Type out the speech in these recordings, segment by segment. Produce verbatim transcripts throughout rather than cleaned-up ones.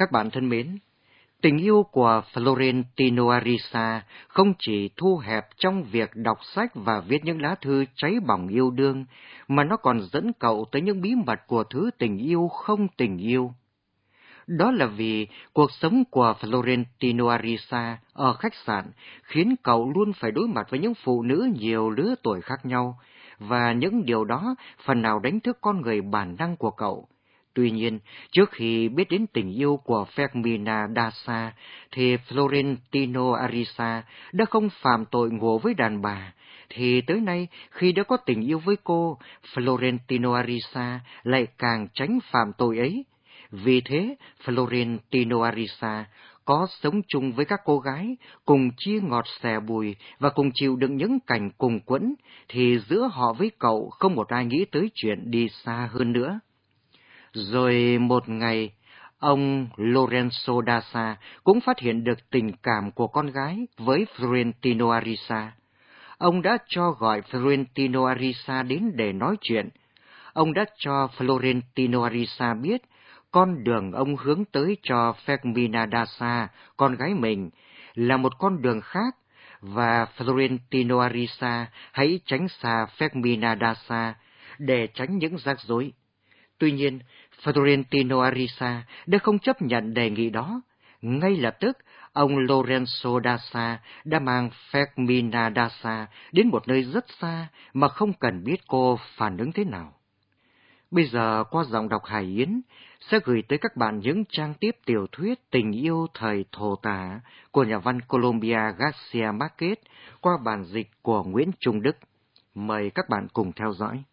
Các bạn thân mến, tình yêu của Florentino Ariza không chỉ thu hẹp trong việc đọc sách và viết những lá thư cháy bỏng yêu đương, mà nó còn dẫn cậu tới những bí mật của thứ tình yêu không tình yêu. Đó là vì cuộc sống của Florentino Ariza ở khách sạn khiến cậu luôn phải đối mặt với những phụ nữ nhiều lứa tuổi khác nhau, và những điều đó phần nào đánh thức con người bản năng của cậu. Tuy nhiên, trước khi biết đến tình yêu của Fermina Daza, thì Florentino Ariza đã không phạm tội ngủ với đàn bà, thì tới nay khi đã có tình yêu với cô, Florentino Ariza lại càng tránh phạm tội ấy. Vì thế, Florentino Ariza có sống chung với các cô gái, cùng chia ngọt sẻ bùi và cùng chịu đựng những cảnh cùng quẫn, thì giữa họ với cậu không một ai nghĩ tới chuyện đi xa hơn nữa. Rồi một ngày, ông Lorenzo Daza cũng phát hiện được tình cảm của con gái với Florentino Ariza. Ông đã cho gọi Florentino Ariza đến để nói chuyện. Ông đã cho Florentino Ariza biết con đường ông hướng tới cho Fermina Daza, con gái mình, là một con đường khác, và Florentino Ariza hãy tránh xa Fermina Daza để tránh những rắc rối. Tuy nhiên, Florentino Ariza đã không chấp nhận đề nghị đó. Ngay lập tức, ông Lorenzo Daza đã mang Fermina Daza đến một nơi rất xa mà không cần biết cô phản ứng thế nào. Bây giờ, qua giọng đọc Hải Yến, sẽ gửi tới các bạn những trang tiếp tiểu thuyết tình yêu thời thổ tả của nhà văn Colombia Garcia Marquez qua bản dịch của Nguyễn Trung Đức. Mời các bạn cùng theo dõi.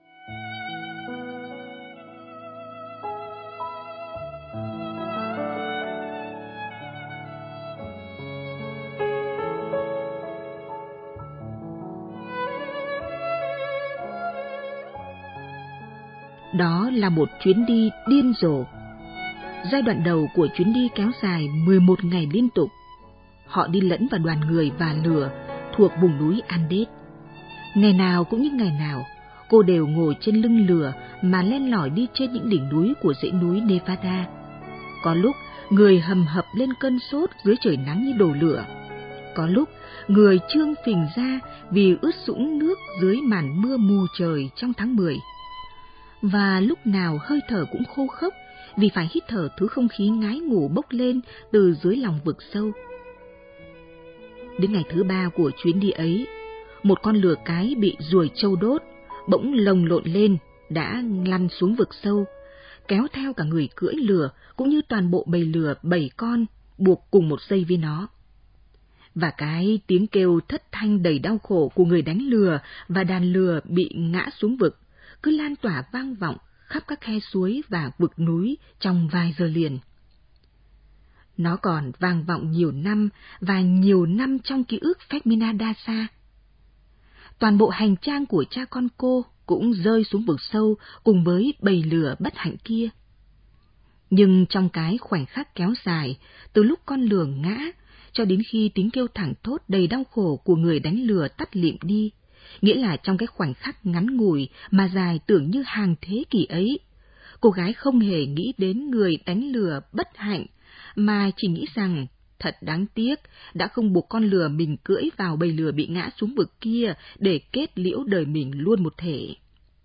Đó là một chuyến đi điên rồ. Giai đoạn đầu của chuyến đi kéo dài mười một ngày liên tục. Họ đi lẫn vào đoàn người và lửa thuộc vùng núi Andes. Ngày nào cũng như ngày nào, cô đều ngồi trên lưng lửa mà len lỏi đi trên những đỉnh núi của dãy núi Nevada. Có lúc, người hầm hập lên cơn sốt dưới trời nắng như đổ lửa. Có lúc, người trương phình ra vì ướt sũng nước dưới màn mưa mù trời trong tháng mười. Và lúc nào hơi thở cũng khô khốc vì phải hít thở thứ không khí ngái ngủ bốc lên từ dưới lòng vực sâu. Đến ngày thứ ba của chuyến đi ấy, một con lừa cái bị ruồi trâu đốt, bỗng lồng lộn lên, đã lăn xuống vực sâu, kéo theo cả người cưỡi lừa cũng như toàn bộ bầy lừa bảy con buộc cùng một dây với nó. Và cái tiếng kêu thất thanh đầy đau khổ của người đánh lừa và đàn lừa bị ngã xuống vực cứ lan tỏa vang vọng khắp các khe suối và vực núi trong vài giờ liền. Nó còn vang vọng nhiều năm và nhiều năm trong ký ức Fermina Daza. Toàn bộ hành trang của cha con cô cũng rơi xuống vực sâu cùng với bầy lừa bất hạnh kia. Nhưng trong cái khoảnh khắc kéo dài, từ lúc con lừa ngã cho đến khi tiếng kêu thảng thốt đầy đau khổ của người đánh lừa tắt lịm đi, nghĩa là trong cái khoảnh khắc ngắn ngủi mà dài tưởng như hàng thế kỷ ấy, cô gái không hề nghĩ đến người đánh lừa bất hạnh, mà chỉ nghĩ rằng thật đáng tiếc đã không buộc con lừa mình cưỡi vào bầy lừa bị ngã xuống vực kia để kết liễu đời mình luôn một thể.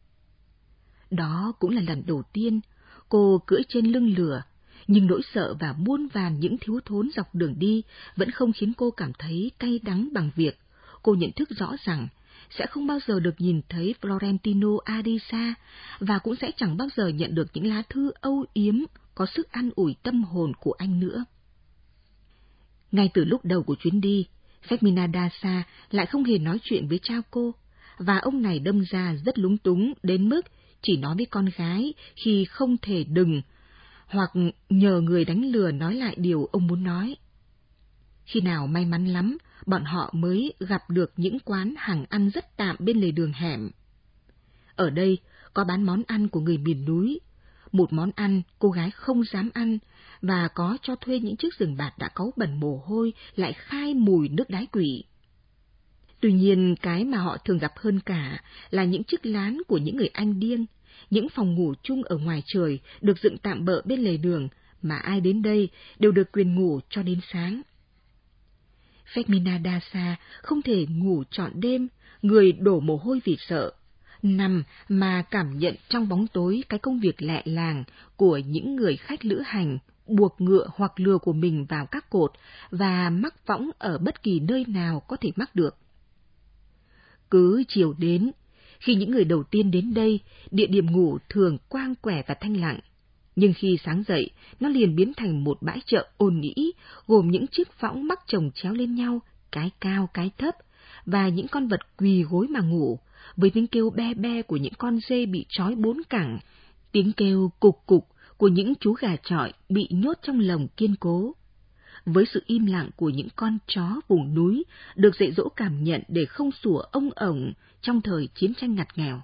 Đó cũng là lần đầu tiên cô cưỡi trên lưng lừa, nhưng nỗi sợ và muôn vàn những thiếu thốn dọc đường đi vẫn không khiến cô cảm thấy cay đắng bằng việc cô nhận thức rõ rằng sẽ không bao giờ được nhìn thấy Florentino Ariza và cũng sẽ chẳng bao giờ nhận được những lá thư âu yếm có sức an ủi tâm hồn của anh nữa. Ngay từ lúc đầu của chuyến đi, Fermina Daza lại không hề nói chuyện với cha cô, và ông này đâm ra rất lúng túng đến mức chỉ nói với con gái khi không thể đừng, hoặc nhờ người đánh lừa nói lại điều ông muốn nói. Khi nào may mắn lắm, bọn họ mới gặp được những quán hàng ăn rất tạm bên lề đường hẻm. Ở đây có bán món ăn của người miền núi, một món ăn cô gái không dám ăn, và có cho thuê những chiếc giường bạt đã cáu bẩn mồ hôi lại khai mùi nước đái quỷ. Tuy nhiên, cái mà họ thường gặp hơn cả là những chiếc lán của những người Anh điên, những phòng ngủ chung ở ngoài trời được dựng tạm bợ bên lề đường mà ai đến đây đều được quyền ngủ cho đến sáng. Phekmina Dasa không thể ngủ trọn đêm, người đổ mồ hôi vì sợ, nằm mà cảm nhận trong bóng tối cái công việc lẹ làng của những người khách lữ hành buộc ngựa hoặc lừa của mình vào các cột và mắc võng ở bất kỳ nơi nào có thể mắc được. Cứ chiều đến, khi những người đầu tiên đến đây, địa điểm ngủ thường quang quẻ và thanh lặng. Nhưng khi sáng dậy, nó liền biến thành một bãi chợ ồn ĩ, gồm những chiếc võng mắc chồng chéo lên nhau, cái cao cái thấp, và những con vật quỳ gối mà ngủ, với tiếng kêu be be của những con dê bị trói bốn cẳng, tiếng kêu cục cục của những chú gà chọi bị nhốt trong lồng kiên cố. Với sự im lặng của những con chó vùng núi, được dạy dỗ cảm nhận để không sủa ông ổng trong thời chiến tranh ngặt nghèo.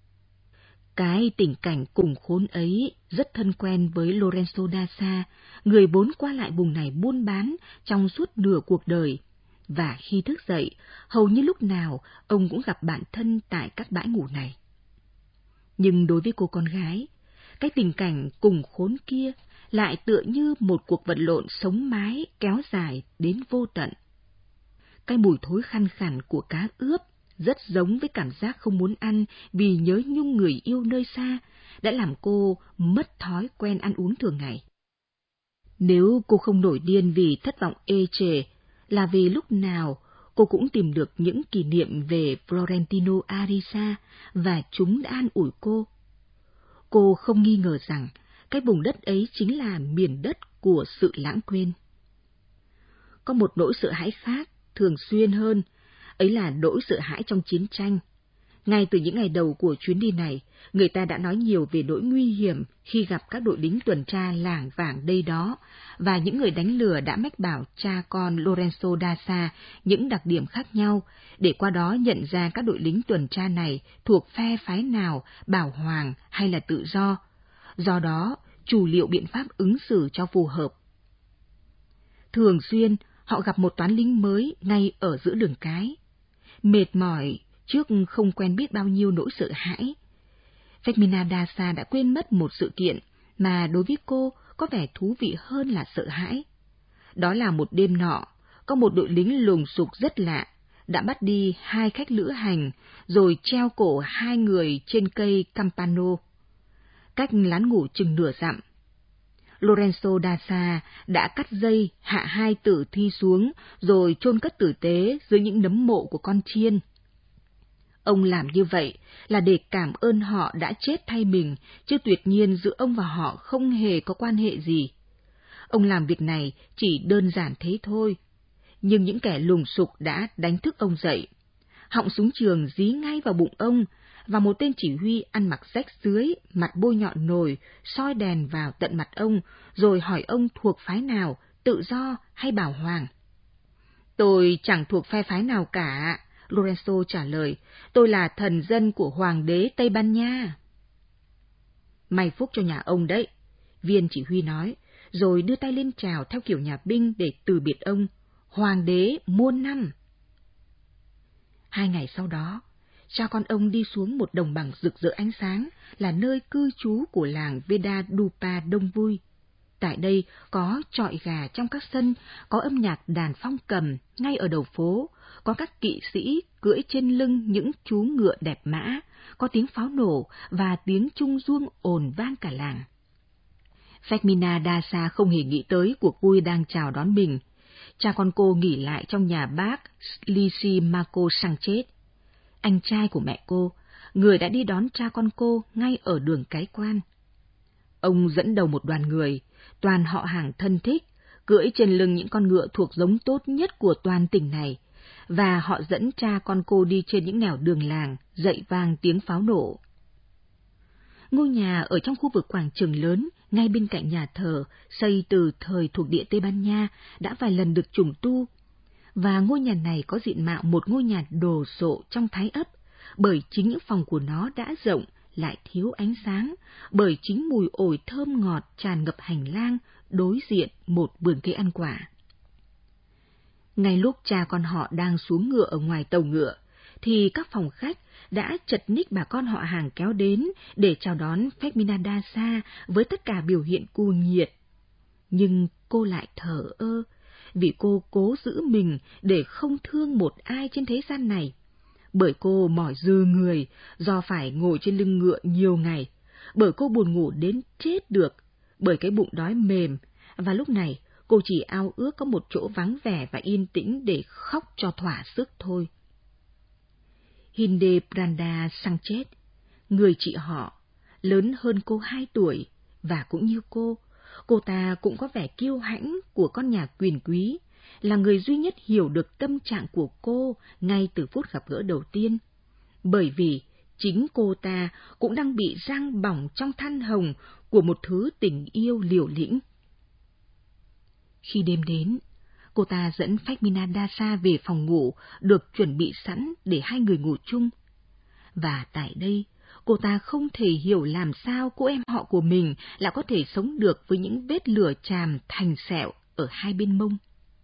Cái tình cảnh cùng khốn ấy rất thân quen với Lorenzo Dasa, người vốn qua lại vùng này buôn bán trong suốt nửa cuộc đời, và khi thức dậy, hầu như lúc nào ông cũng gặp bạn thân tại các bãi ngủ này. Nhưng đối với cô con gái, cái tình cảnh cùng khốn kia lại tựa như một cuộc vật lộn sống mái kéo dài đến vô tận. Cái mùi thối khăn khẳn của cá ướp rất giống với cảm giác không muốn ăn vì nhớ nhung người yêu nơi xa, đã làm cô mất thói quen ăn uống thường ngày. Nếu cô không nổi điên vì thất vọng ê chề, là vì lúc nào cô cũng tìm được những kỷ niệm về Florentino Arisa và chúng đã an ủi cô. Cô không nghi ngờ rằng cái vùng đất ấy chính là miền đất của sự lãng quên. Có một nỗi sợ hãi khác, thường xuyên hơn, ấy là nỗi sợ hãi trong chiến tranh. Ngay từ những ngày đầu của chuyến đi này, người ta đã nói nhiều về nỗi nguy hiểm khi gặp các đội lính tuần tra lảng vảng đây đó, và những người đánh lừa đã mách bảo cha con Lorenzo Dasa những đặc điểm khác nhau, để qua đó nhận ra các đội lính tuần tra này thuộc phe phái nào, bảo hoàng hay là tự do. Do đó, chủ liệu biện pháp ứng xử cho phù hợp. Thường xuyên, họ gặp một toán lính mới ngay ở giữa đường cái. Mệt mỏi trước không quen biết bao nhiêu nỗi sợ hãi, Phekmina Dasa đã quên mất một sự kiện mà đối với cô có vẻ thú vị hơn là sợ hãi. Đó là một đêm nọ, có một đội lính lùng sục rất lạ đã bắt đi hai khách lữ hành rồi treo cổ hai người trên cây Campano, cách lán ngủ chừng nửa dặm. Lorenzo Dasa đã cắt dây hạ hai tử thi xuống rồi chôn cất tử tế dưới những nấm mộ của con chiên. Ông làm như vậy là để cảm ơn họ đã chết thay mình, chứ tuyệt nhiên giữa ông và họ không hề có quan hệ gì. Ông làm việc này chỉ đơn giản thế thôi. Nhưng những kẻ lùng sục đã đánh thức ông dậy. Họng súng trường dí ngay vào bụng ông, và một tên chỉ huy ăn mặc rách rưới, mặt bôi nhọn nồi, soi đèn vào tận mặt ông, rồi hỏi ông thuộc phái nào, tự do hay bảo hoàng. Tôi chẳng thuộc phe phái nào cả, Lorenzo trả lời, tôi là thần dân của hoàng đế Tây Ban Nha. May phúc cho nhà ông đấy, viên chỉ huy nói, rồi đưa tay lên chào theo kiểu nhà binh để từ biệt ông, hoàng đế muôn năm. Hai ngày sau đó, cha con ông đi xuống một đồng bằng rực rỡ ánh sáng, là nơi cư trú của làng Vedadupa đông vui. Tại đây có chọi gà trong các sân, có âm nhạc đàn phong cầm ngay ở đầu phố, có các kỵ sĩ cưỡi trên lưng những chú ngựa đẹp mã, có tiếng pháo nổ và tiếng trung duông ồn vang cả làng. Phekmina Dasa không hề nghĩ tới cuộc vui đang chào đón mình. Cha con cô nghỉ lại trong nhà bác Lysimaco Sanchez, anh trai của mẹ cô, người đã đi đón cha con cô ngay ở đường cái quan. Ông dẫn đầu một đoàn người, toàn họ hàng thân thích, cưỡi trên lưng những con ngựa thuộc giống tốt nhất của toàn tỉnh này, và họ dẫn cha con cô đi trên những nẻo đường làng, dậy vang tiếng pháo nổ. Ngôi nhà ở trong khu vực quảng trường lớn, ngay bên cạnh nhà thờ, xây từ thời thuộc địa Tây Ban Nha, đã vài lần được trùng tu. Và ngôi nhà này có diện mạo một ngôi nhà đồ sộ trong Thái Ấp, bởi chính những phòng của nó đã rộng, lại thiếu ánh sáng, bởi chính mùi ổi thơm ngọt tràn ngập hành lang, đối diện một vườn cây ăn quả. Ngay lúc cha con họ đang xuống ngựa ở ngoài tàu ngựa, thì các phòng khách đã chật ních bà con họ hàng kéo đến để chào đón Phekmina Dasa với tất cả biểu hiện cuồng nhiệt. Nhưng cô lại thờ ơ, vì cô cố giữ mình để không thương một ai trên thế gian này. Bởi cô mỏi dư người do phải ngồi trên lưng ngựa nhiều ngày, bởi cô buồn ngủ đến chết được, bởi cái bụng đói mềm, và lúc này cô chỉ ao ước có một chỗ vắng vẻ và yên tĩnh để khóc cho thỏa sức thôi. Hildebranda Sanchez, người chị họ, lớn hơn cô hai tuổi, và cũng như cô, cô ta cũng có vẻ kiêu hãnh của con nhà quyền quý, là người duy nhất hiểu được tâm trạng của cô ngay từ phút gặp gỡ đầu tiên. Bởi vì chính cô ta cũng đang bị rang bỏng trong than hồng của một thứ tình yêu liều lĩnh. Khi đêm đến, cô ta dẫn Phekmina Dasa về phòng ngủ được chuẩn bị sẵn để hai người ngủ chung. Và tại đây, cô ta không thể hiểu làm sao cô em họ của mình lại có thể sống được với những vết lửa chàm thành sẹo ở hai bên mông.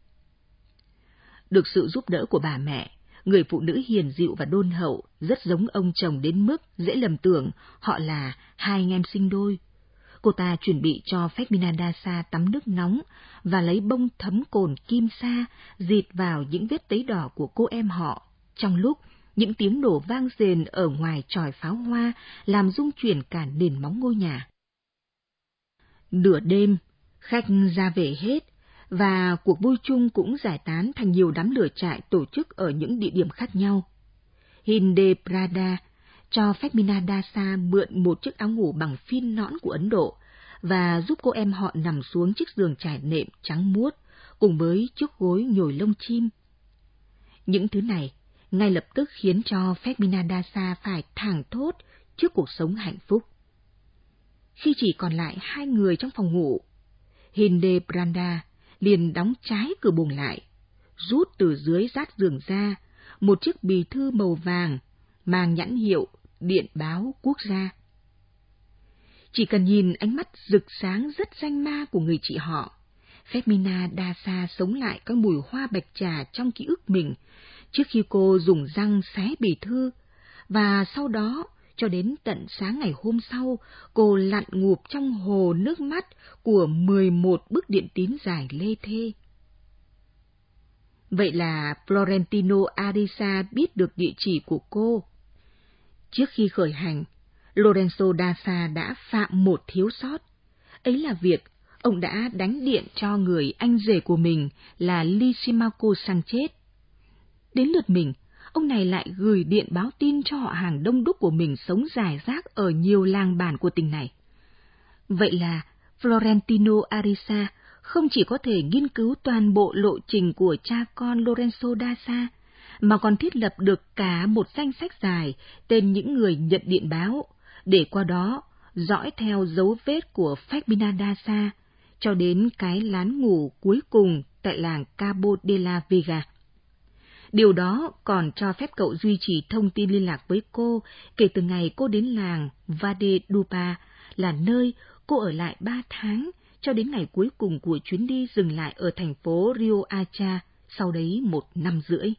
Được sự giúp đỡ của bà mẹ, người phụ nữ hiền dịu và đôn hậu, rất giống ông chồng đến mức dễ lầm tưởng họ là hai anh em sinh đôi. Cô ta chuẩn bị cho Phekmina Dasa tắm nước nóng và lấy bông thấm cồn kim sa dịt vào những vết tấy đỏ của cô em họ, trong lúc những tiếng nổ vang rền ở ngoài chòi pháo hoa làm rung chuyển cả nền móng ngôi nhà. Nửa đêm, khách ra về hết, và cuộc vui chung cũng giải tán thành nhiều đám lửa trại tổ chức ở những địa điểm khác nhau. Hildebranda cho Phekmina Dasa mượn một chiếc áo ngủ bằng phin nõn của Ấn Độ và giúp cô em họ nằm xuống chiếc giường trải nệm trắng muốt cùng với chiếc gối nhồi lông chim. Những thứ này ngay lập tức khiến cho Phekmina Dasa phải thảng thốt trước cuộc sống hạnh phúc. Khi chỉ còn lại hai người trong phòng ngủ, Hildebranda liền đóng trái cửa buồng lại, rút từ dưới rát giường ra một chiếc bì thư màu vàng mang nhãn hiệu Điện báo Quốc gia. Chỉ cần nhìn ánh mắt rực sáng rất danh ma của người chị họ, Phekmina Dasa sống lại các mùi hoa bạch trà trong ký ức mình trước khi cô dùng răng xé bì thư, và sau đó cho đến tận sáng ngày hôm sau, cô lặn ngụp trong hồ nước mắt của mười một bức điện tín dài lê thê. Vậy là Florentino Arisa biết được địa chỉ của cô. Trước khi khởi hành, Lorenzo Dasa đã phạm một thiếu sót. Ấy là việc ông đã đánh điện cho người anh rể của mình là Lysimaco Sanchez. Đến lượt mình, ông này lại gửi điện báo tin cho họ hàng đông đúc của mình sống rải rác ở nhiều làng bản của tỉnh này. Vậy là Florentino Arisa không chỉ có thể nghiên cứu toàn bộ lộ trình của cha con Lorenzo Dasa, mà còn thiết lập được cả một danh sách dài tên những người nhận điện báo, để qua đó dõi theo dấu vết của Phekmina Dasa cho đến cái lán ngủ cuối cùng tại làng Cabo de la Vega. Điều đó còn cho phép cậu duy trì thông tin liên lạc với cô kể từ ngày cô đến làng Valledupar, là nơi cô ở lại ba tháng, cho đến ngày cuối cùng của chuyến đi dừng lại ở thành phố Rio Hacha, sau đấy một năm rưỡi.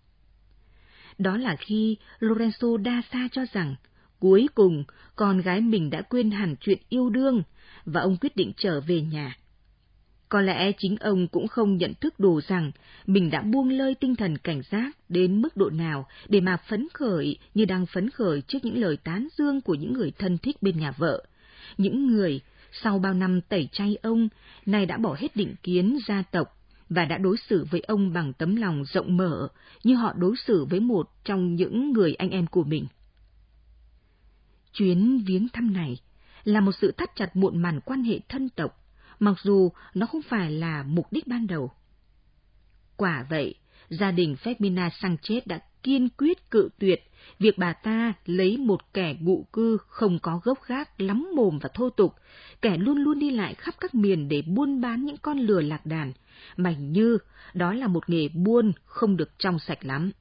Đó là khi Lorenzo Dasa cho rằng cuối cùng con gái mình đã quên hẳn chuyện yêu đương, và ông quyết định trở về nhà. Có lẽ chính ông cũng không nhận thức đủ rằng mình đã buông lơi tinh thần cảnh giác đến mức độ nào để mà phấn khởi như đang phấn khởi trước những lời tán dương của những người thân thích bên nhà vợ. Những người, sau bao năm tẩy chay ông, nay đã bỏ hết định kiến gia tộc và đã đối xử với ông bằng tấm lòng rộng mở như họ đối xử với một trong những người anh em của mình. Chuyến viếng thăm này là một sự thắt chặt muộn màn quan hệ thân tộc, mặc dù nó không phải là mục đích ban đầu. Quả vậy, gia đình Phekmina Sanchez đã kiên quyết cự tuyệt việc bà ta lấy một kẻ ngụ cư không có gốc gác, lắm mồm và thô tục, kẻ luôn luôn đi lại khắp các miền để buôn bán những con lừa lạc đàn, mà hình như đó là một nghề buôn không được trong sạch lắm.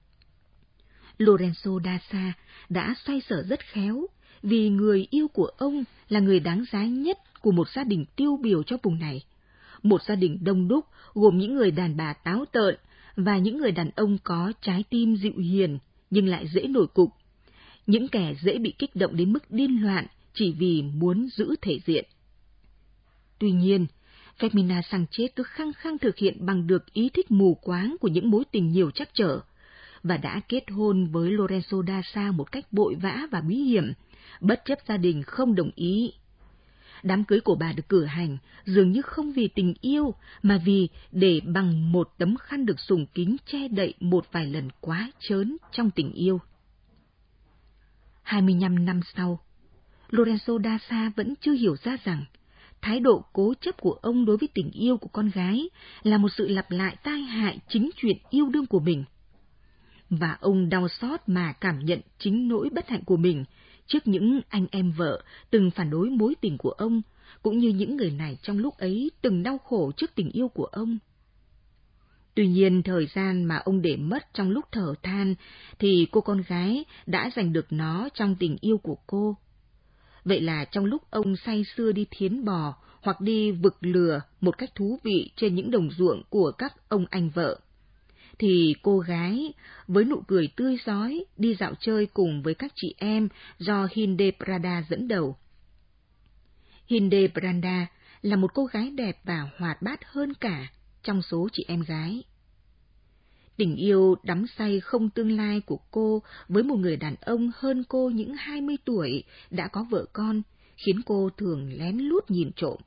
Lorenzo Dasa đã xoay sở rất khéo, vì người yêu của ông là người đáng giá nhất của một gia đình tiêu biểu cho vùng này. Một gia đình đông đúc gồm những người đàn bà táo tợn và những người đàn ông có trái tim dịu hiền nhưng lại dễ nổi cục. Những kẻ dễ bị kích động đến mức điên loạn chỉ vì muốn giữ thể diện. Tuy nhiên, Fermina Sanchez cứ khăng khăng thực hiện bằng được ý thích mù quáng của những mối tình nhiều trắc trở, và đã kết hôn với Lorenzo Daza một cách vội vã và bí hiểm, bất chấp gia đình không đồng ý. Đám cưới của bà được cử hành dường như không vì tình yêu, mà vì để bằng một tấm khăn được sùng kính che đậy một vài lần quá trớn trong tình yêu. hai mươi lăm năm sau, Lorenzo Daza vẫn chưa hiểu ra rằng thái độ cố chấp của ông đối với tình yêu của con gái là một sự lặp lại tai hại chính chuyện yêu đương của mình. Và ông đau xót mà cảm nhận chính nỗi bất hạnh của mình trước những anh em vợ từng phản đối mối tình của ông, cũng như những người này trong lúc ấy từng đau khổ trước tình yêu của ông. Tuy nhiên, thời gian mà ông để mất trong lúc thở than thì cô con gái đã giành được nó trong tình yêu của cô. Vậy là trong lúc ông say sưa đi thiến bò hoặc đi vực lừa một cách thú vị trên những đồng ruộng của các ông anh vợ, thì cô gái với nụ cười tươi rói đi dạo chơi cùng với các chị em do Hildebranda dẫn đầu. Hildebranda là một cô gái đẹp và hoạt bát hơn cả trong số chị em gái. Tình yêu đắm say không tương lai của cô với một người đàn ông hơn cô những hai mươi tuổi đã có vợ con khiến cô thường lén lút nhìn trộm.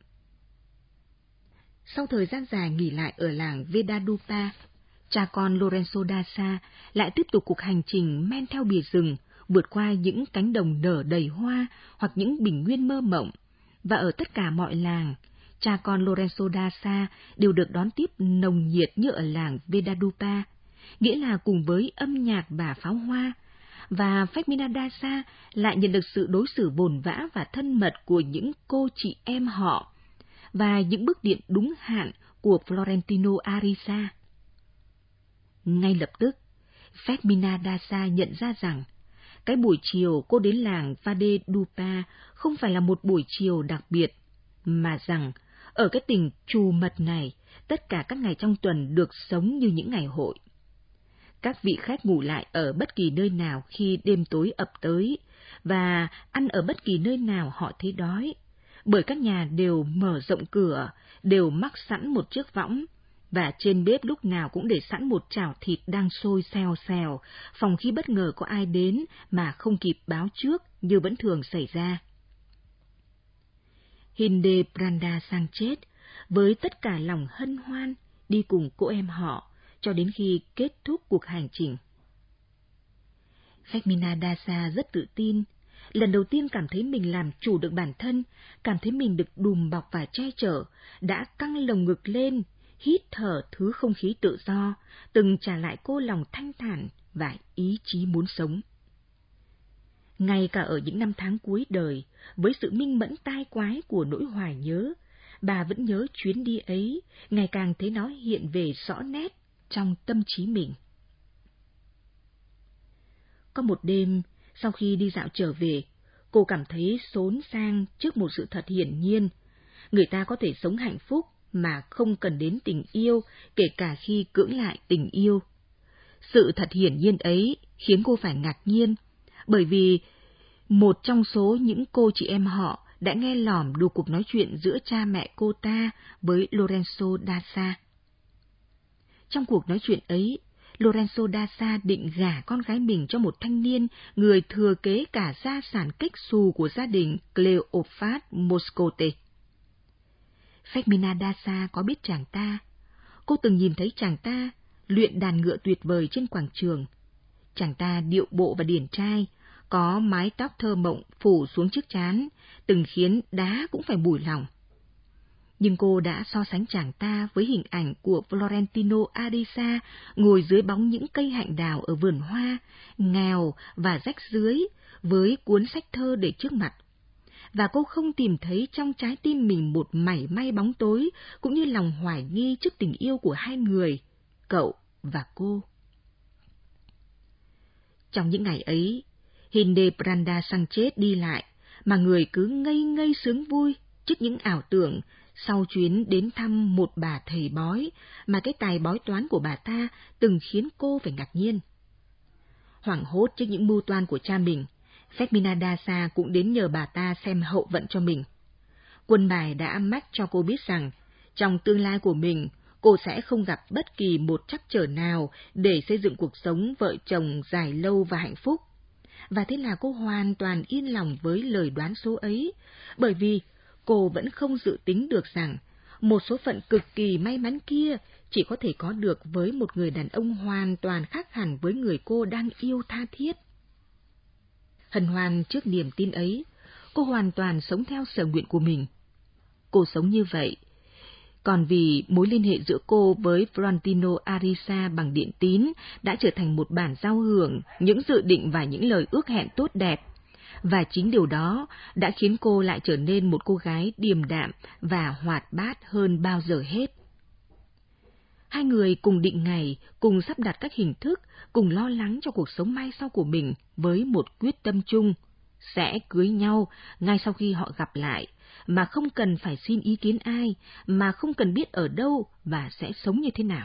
Sau thời gian dài nghỉ lại ở làng Vedadupa, cha con Lorenzo Daza lại tiếp tục cuộc hành trình men theo bìa rừng, vượt qua những cánh đồng nở đầy hoa hoặc những bình nguyên mơ mộng, và ở tất cả mọi làng, cha con Lorenzo Daza đều được đón tiếp nồng nhiệt như ở làng Vedadupa, nghĩa là cùng với âm nhạc và pháo hoa, và Fermina Daza lại nhận được sự đối xử vồn vã và thân mật của những cô chị em họ, và những bức điện đúng hạn của Florentino Ariza. Ngay lập tức, Fermina Daza nhận ra rằng cái buổi chiều cô đến làng Vedadupa không phải là một buổi chiều đặc biệt, mà rằng ở cái tình trù mật này, tất cả các ngày trong tuần được sống như những ngày hội. Các vị khách ngủ lại ở bất kỳ nơi nào khi đêm tối ập tới, và ăn ở bất kỳ nơi nào họ thấy đói, bởi các nhà đều mở rộng cửa, đều mắc sẵn một chiếc võng, và trên bếp lúc nào cũng để sẵn một chảo thịt đang sôi xèo xèo, phòng khi bất ngờ có ai đến mà không kịp báo trước như vẫn thường xảy ra. Hildebranda Sanchez với tất cả lòng hân hoan đi cùng cô em họ cho đến khi kết thúc cuộc hành trình. Fermina Daza rất tự tin, lần đầu tiên cảm thấy mình làm chủ được bản thân, cảm thấy mình được đùm bọc và che chở, đã căng lồng ngực lên, hít thở thứ không khí tự do, từng trả lại cô lòng thanh thản và ý chí muốn sống. Ngay cả ở những năm tháng cuối đời, với sự minh mẫn tai quái của nỗi hoài nhớ, bà vẫn nhớ chuyến đi ấy, ngày càng thấy nó hiện về rõ nét trong tâm trí mình. Có một đêm, sau khi đi dạo trở về, cô cảm thấy xốn sang trước một sự thật hiển nhiên. Người ta có thể sống hạnh phúc mà không cần đến tình yêu, kể cả khi cưỡng lại tình yêu. Sự thật hiển nhiên ấy khiến cô phải ngạc nhiên, bởi vì một trong số những cô chị em họ đã nghe lỏm được cuộc nói chuyện giữa cha mẹ cô ta với Lorenzo Daza. Trong cuộc nói chuyện ấy, Lorenzo Daza định gả con gái mình cho một thanh niên người thừa kế cả gia sản kếch xù của gia đình Cleophas Moscote. Fermina Daza có biết chàng ta. Cô từng nhìn thấy chàng ta luyện đàn ngựa tuyệt vời trên quảng trường. Chàng ta điệu bộ và điển trai, có mái tóc thơ mộng phủ xuống trước trán, từng khiến đá cũng phải bủi lòng. Nhưng cô đã so sánh chàng ta với hình ảnh của Florentino Ariza ngồi dưới bóng những cây hạnh đào ở vườn hoa, nghèo và rách rưới, với cuốn sách thơ để trước mặt. Và cô không tìm thấy trong trái tim mình một mảy may bóng tối, cũng như lòng hoài nghi trước tình yêu của hai người, cậu và cô. Trong những ngày ấy, Hildebranda Sanchez đi lại, mà người cứ ngây ngây sướng vui trước những ảo tưởng sau chuyến đến thăm một bà thầy bói mà cái tài bói toán của bà ta từng khiến cô phải ngạc nhiên. Hoảng hốt trước những mưu toan của cha mình, Fermina Daza cũng đến nhờ bà ta xem hậu vận cho mình. Quân bài đã mách cho cô biết rằng trong tương lai của mình, cô sẽ không gặp bất kỳ một trắc trở nào để xây dựng cuộc sống vợ chồng dài lâu và hạnh phúc. Và thế là cô hoàn toàn yên lòng với lời đoán số ấy, bởi vì cô vẫn không dự tính được rằng một số phận cực kỳ may mắn kia chỉ có thể có được với một người đàn ông hoàn toàn khác hẳn với người cô đang yêu tha thiết. Hân hoan trước niềm tin ấy, cô hoàn toàn sống theo sở nguyện của mình. Cô sống như vậy, còn vì mối liên hệ giữa cô với Florentino Arisa bằng điện tín đã trở thành một bản giao hưởng những dự định và những lời ước hẹn tốt đẹp. Và chính điều đó đã khiến cô lại trở nên một cô gái điềm đạm và hoạt bát hơn bao giờ hết. Hai người cùng định ngày, cùng sắp đặt các hình thức, cùng lo lắng cho cuộc sống mai sau của mình với một quyết tâm chung, sẽ cưới nhau ngay sau khi họ gặp lại, mà không cần phải xin ý kiến ai, mà không cần biết ở đâu và sẽ sống như thế nào.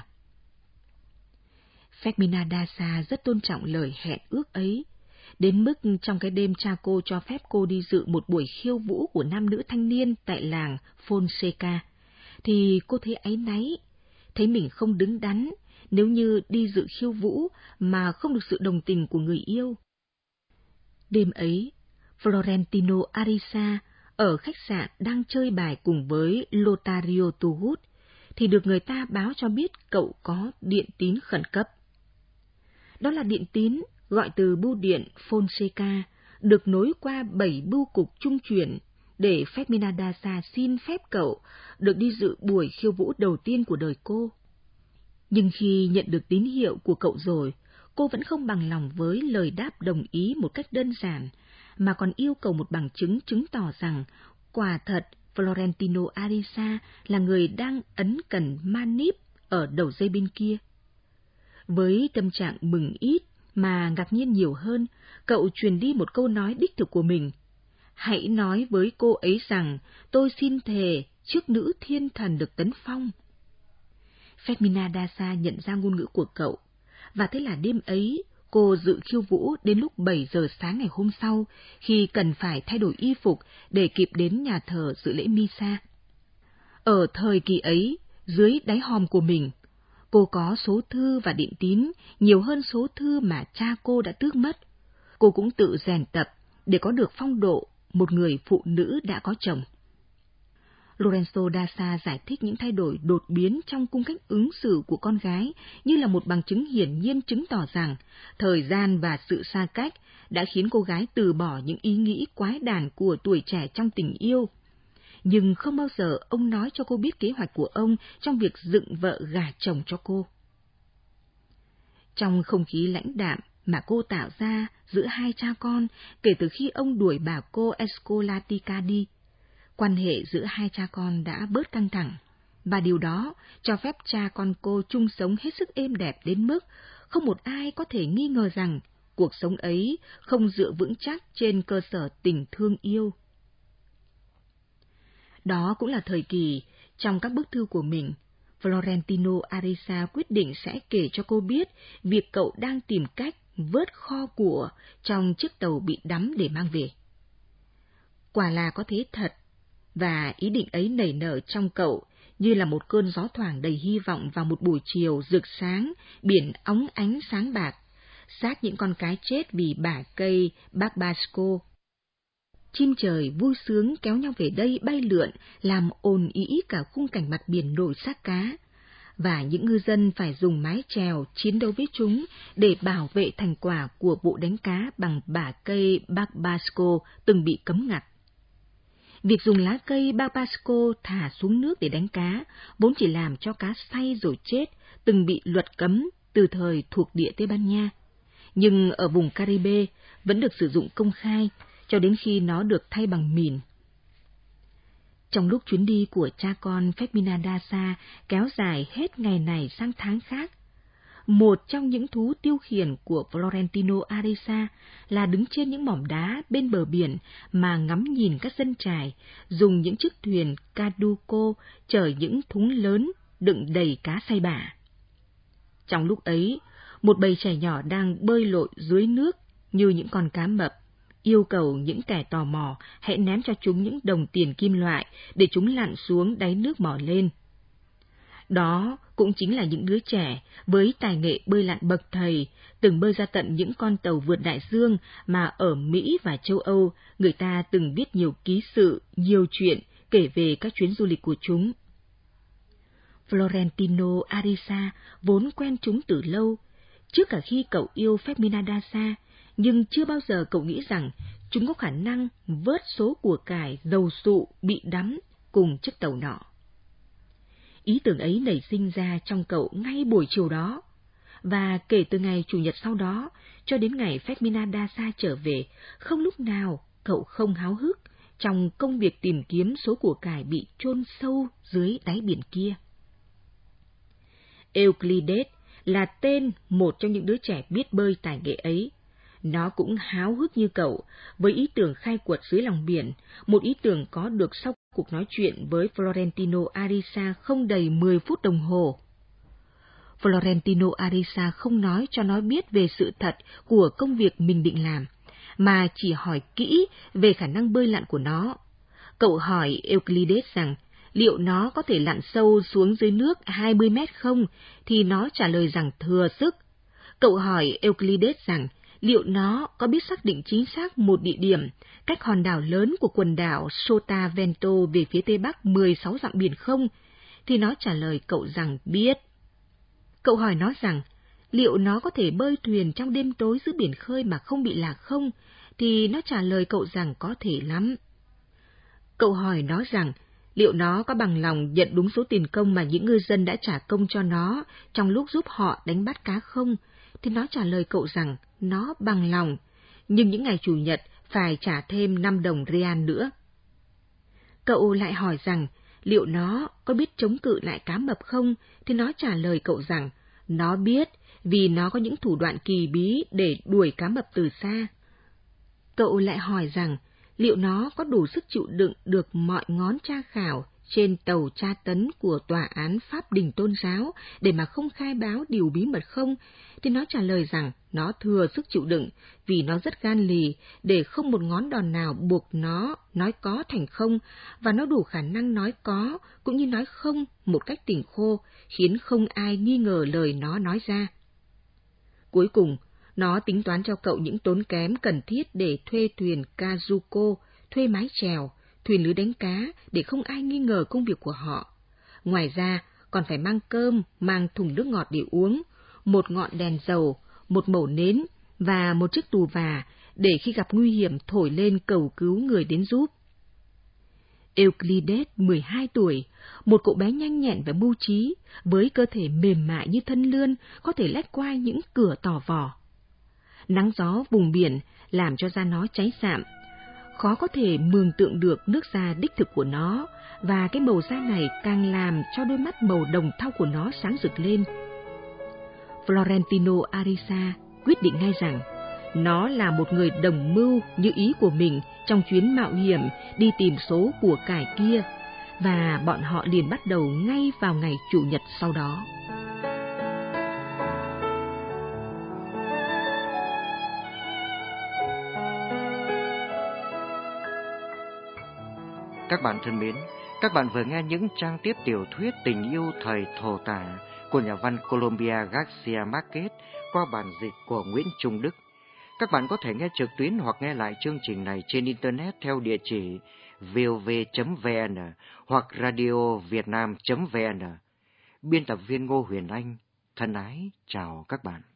Fermina Daza rất tôn trọng lời hẹn ước ấy, đến mức trong cái đêm cha cô cho phép cô đi dự một buổi khiêu vũ của nam nữ thanh niên tại làng Fonseca, thì cô thấy áy náy, thấy mình không đứng đắn nếu như đi dự khiêu vũ mà không được sự đồng tình của người yêu. Đêm ấy, Florentino Arisa ở khách sạn đang chơi bài cùng với Lotario Tugut, thì được người ta báo cho biết cậu có điện tín khẩn cấp. Đó là điện tín gọi từ bưu điện Fonseca, được nối qua bảy bưu cục trung chuyển để Fermina Daza xin phép cậu được đi dự buổi khiêu vũ đầu tiên của đời cô. Nhưng khi nhận được tín hiệu của cậu rồi, cô vẫn không bằng lòng với lời đáp đồng ý một cách đơn giản, mà còn yêu cầu một bằng chứng chứng tỏ rằng quả thật Florentino Arisa là người đang ấn cần manip ở đầu dây bên kia. Với tâm trạng mừng ít mà ngạc nhiên nhiều hơn, cậu truyền đi một câu nói đích thực của mình. Hãy nói với cô ấy rằng tôi xin thề trước nữ thiên thần được tấn phong. Fermina Daza nhận ra ngôn ngữ của cậu, và thế là đêm ấy cô dự khiêu vũ đến lúc bảy giờ sáng ngày hôm sau, khi cần phải thay đổi y phục để kịp đến nhà thờ dự lễ Misa. Ở thời kỳ ấy, dưới đáy hòm của mình, cô có số thư và điện tín nhiều hơn số thư mà cha cô đã tước mất. Cô cũng tự rèn tập để có được phong độ một người phụ nữ đã có chồng. Lorenzo Daza giải thích những thay đổi đột biến trong cung cách ứng xử của con gái như là một bằng chứng hiển nhiên chứng tỏ rằng thời gian và sự xa cách đã khiến cô gái từ bỏ những ý nghĩ quái đản của tuổi trẻ trong tình yêu. Nhưng không bao giờ ông nói cho cô biết kế hoạch của ông trong việc dựng vợ gả chồng cho cô. Trong không khí lãnh đạm mà cô tạo ra giữa hai cha con kể từ khi ông đuổi bà cô Escolatica đi, quan hệ giữa hai cha con đã bớt căng thẳng, và điều đó cho phép cha con cô chung sống hết sức êm đẹp đến mức không một ai có thể nghi ngờ rằng cuộc sống ấy không dựa vững chắc trên cơ sở tình thương yêu. Đó cũng là thời kỳ, trong các bức thư của mình, Florentino Arisa quyết định sẽ kể cho cô biết việc cậu đang tìm cách vớt kho của trong chiếc tàu bị đắm để mang về. Quả là có thế thật, và ý định ấy nảy nở trong cậu như là một cơn gió thoảng đầy hy vọng vào một buổi chiều rực sáng, biển óng ánh sáng bạc, xác những con cái chết vì bả cây Barbasco. Chim trời vui sướng kéo nhau về đây bay lượn, làm ồn ĩ cả khung cảnh mặt biển nổi xác cá, và những ngư dân phải dùng mái chèo chiến đấu với chúng để bảo vệ thành quả của vụ đánh cá bằng bả cây Barbasco từng bị cấm ngặt. Việc dùng lá cây Barbasco thả xuống nước để đánh cá vốn chỉ làm cho cá say rồi chết, từng bị luật cấm từ thời thuộc địa Tây Ban Nha, nhưng ở vùng Caribe vẫn được sử dụng công khai cho đến khi nó được thay bằng mìn. Trong lúc chuyến đi của cha con Fermina Daza kéo dài hết ngày này sang tháng khác, một trong những thú tiêu khiển của Florentino Arisa là đứng trên những mỏm đá bên bờ biển mà ngắm nhìn các dân chài dùng những chiếc thuyền Caduco chở những thúng lớn đựng đầy cá say bả. Trong lúc ấy, một bầy trẻ nhỏ đang bơi lội dưới nước như những con cá mập, yêu cầu những kẻ tò mò hãy ném cho chúng những đồng tiền kim loại để chúng lặn xuống đáy nước mò lên. Đó cũng chính là những đứa trẻ với tài nghệ bơi lặn bậc thầy, từng bơi ra tận những con tàu vượt đại dương mà ở Mỹ và châu Âu người ta từng viết nhiều ký sự, nhiều chuyện kể về các chuyến du lịch của chúng. Florentino Ariza vốn quen chúng từ lâu, trước cả khi cậu yêu Fermina Daza, nhưng chưa bao giờ cậu nghĩ rằng chúng có khả năng vớt số của cải dầu sụ bị đắm cùng chiếc tàu nọ. Ý tưởng ấy nảy sinh ra trong cậu ngay buổi chiều đó, và kể từ ngày Chủ nhật sau đó cho đến ngày Fermina Daza trở về, không lúc nào cậu không háo hức trong công việc tìm kiếm số của cải bị chôn sâu dưới đáy biển kia. Euclides là tên một trong những đứa trẻ biết bơi tài nghệ ấy. Nó cũng háo hức như cậu, với ý tưởng khai quật dưới lòng biển, một ý tưởng có được sau cuộc nói chuyện với Florentino Ariza không đầy mười phút đồng hồ. Florentino Ariza không nói cho nó biết về sự thật của công việc mình định làm, mà chỉ hỏi kỹ về khả năng bơi lặn của nó. Cậu hỏi Euclides rằng liệu nó có thể lặn sâu xuống dưới nước hai mươi mét không, thì nó trả lời rằng thừa sức. Cậu hỏi Euclides rằng liệu nó có biết xác định chính xác một địa điểm cách hòn đảo lớn của quần đảo Sotavento về phía tây bắc mười sáu dặm biển không, thì nó trả lời cậu rằng biết. Cậu hỏi nó rằng liệu nó có thể bơi thuyền trong đêm tối giữa biển khơi mà không bị lạc không, thì nó trả lời cậu rằng có thể lắm. Cậu hỏi nó rằng liệu nó có bằng lòng nhận đúng số tiền công mà những ngư dân đã trả công cho nó trong lúc giúp họ đánh bắt cá không, thì nó trả lời cậu rằng nó bằng lòng, nhưng những ngày Chủ nhật phải trả thêm năm đồng real nữa. Cậu lại hỏi rằng liệu nó có biết chống cự lại cá mập không, thì nó trả lời cậu rằng nó biết, vì nó có những thủ đoạn kỳ bí để đuổi cá mập từ xa. Cậu lại hỏi rằng liệu nó có đủ sức chịu đựng được mọi ngón tra khảo trên tàu tra tấn của tòa án pháp đình tôn giáo để mà không khai báo điều bí mật không, thì nó trả lời rằng nó thừa sức chịu đựng, vì nó rất gan lì để không một ngón đòn nào buộc nó nói có thành không, và nó đủ khả năng nói có cũng như nói không một cách tỉnh khô, khiến không ai nghi ngờ lời nó nói ra. Cuối cùng, nó tính toán cho cậu những tốn kém cần thiết để thuê thuyền Kazuko, thuê mái chèo, thuyền lưới đánh cá để không ai nghi ngờ công việc của họ. Ngoài ra, còn phải mang cơm, mang thùng nước ngọt để uống, một ngọn đèn dầu, một mẩu nến và một chiếc tù và để khi gặp nguy hiểm thổi lên cầu cứu người đến giúp. Euclides, mười hai tuổi, một cậu bé nhanh nhẹn và mưu trí, với cơ thể mềm mại như thân lươn, có thể lách qua những cửa tỏ vò. Nắng gió vùng biển làm cho da nó cháy sạm, khó có thể mường tượng được nước da đích thực của nó, và cái màu da này càng làm cho đôi mắt màu đồng thau của nó sáng rực lên. Florentino Ariza quyết định ngay rằng nó là một người đồng mưu như ý của mình trong chuyến mạo hiểm đi tìm số của cải kia, và bọn họ liền bắt đầu ngay vào ngày Chủ nhật sau đó. Các bạn thân mến, các bạn vừa nghe những trang tiếp tiểu thuyết Tình yêu thời thổ tả của nhà văn Colombia Garcia Marquez qua bản dịch của Nguyễn Trung Đức. Các bạn có thể nghe trực tuyến hoặc nghe lại chương trình này trên Internet theo địa chỉ vov chấm vn hoặc radiovietnam chấm vn. Biên tập viên Ngô Huyền Anh thân ái chào các bạn.